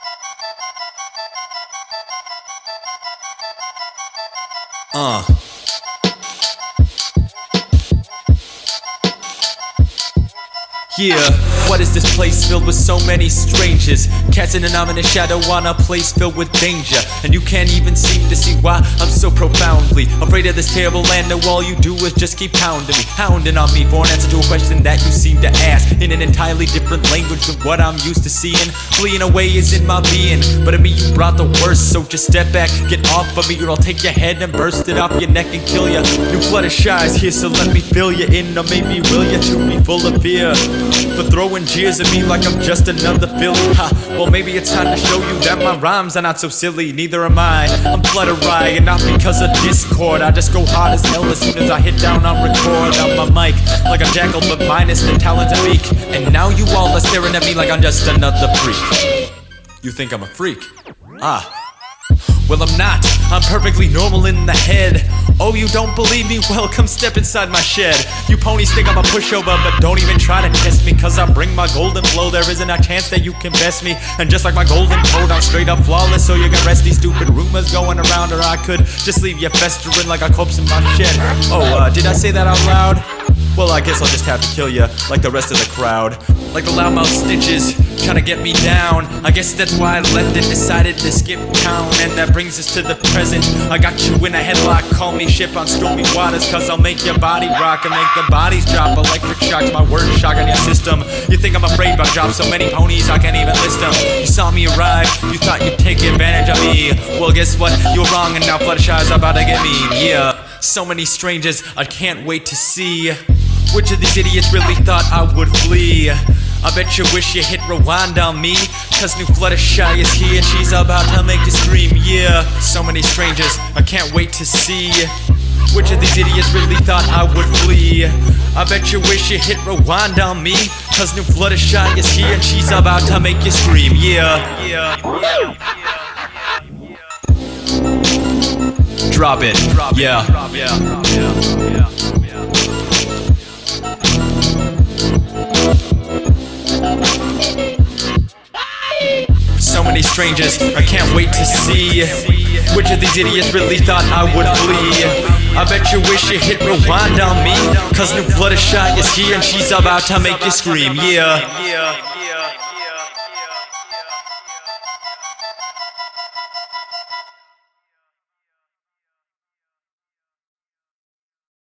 Yeah, what is this place filled with so many strangers? Casting an ominous shadow on a place filled with danger. And you can't even seem to see why I'm so profoundly afraid of this terrible land. And all you do is just keep hounding me, hounding on me for an answer to a question that you seem to ask in an entirely different language than what I'm used to seeing. Fleeing away is in my being, but in me you brought the worst. So just step back, get off of me, or I'll take your head and burst it off your neck and kill ya. New flood of shy is here, so let me fill you in, or maybe will ya to be full of fear for throwing jeers at me like I'm just another Philly. Ha, well maybe it's time to show you that my rhymes are not so silly. Neither am I. I'm Fluttery, and not because of Discord. I just go hard as hell as soon as I hit down on record. On my mic, like a jackal but minus the talent to beak. And now you all are staring at me like I'm just another freak. You think I'm a freak? Well I'm not, I'm perfectly normal in the head. Oh, you don't believe me? Well, come step inside my shed. You ponies think I'm a pushover, but don't even try to test me, cause I bring my golden flow, there isn't a chance that you can best me. And just like my golden code, I'm straight up flawless, so you can rest these stupid rumors going around. Or I could just leave you festering like a corpse in my shed. Oh, did I say that out loud? Well, I guess I'll just have to kill ya, like the rest of the crowd. Like the loudmouth stitches, trying to get me down. I guess that's why I left and decided to skip town. And that brings us to the present. I got you in a headlock, call me ship on stormy waters, cause I'll make your body rock and make the bodies drop. Electric shocks, my word shock on your system. You think I'm afraid, but I dropped so many ponies I can't even list them. You saw me arrive, you thought you'd take advantage of me. Well, guess what? You were wrong, and now Fluttershy's about to get mean. Yeah, so many strangers, I can't wait to see which of these idiots really thought I would flee. I bet you wish you hit rewind on me, cause new Fluttershy is here and she's about to make you scream. Yeah, so many strangers, I can't wait to see which of these idiots really thought I would flee. I bet you wish you hit rewind on me, cause new Fluttershy is here and she's about to make you scream. Yeah. Drop it. Yeah. So many strangers, I can't wait to see which of these idiots really thought I would flee. I bet you wish you hit rewind on me, cause new Fluttershy is here and she's about to make you scream. Yeah.